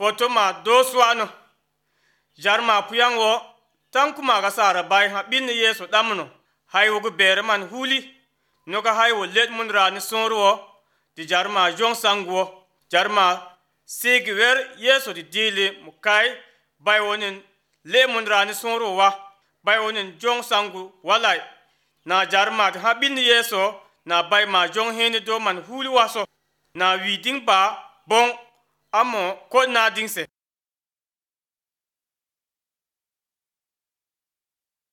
potoma doswano jarma puyang wo tankuma ga sara bai ha bin yeso damno haywo berman huli noga haywo let munra ni sonro di jarma jong sangwo jarma sigwer yeso di dili mukai bai wonin le munra ni sonro wa bai wonin jong sangu walai na jarma ha bin yeso na bai ma jong heni do man huli waso na widing ba bon amo ko na dingse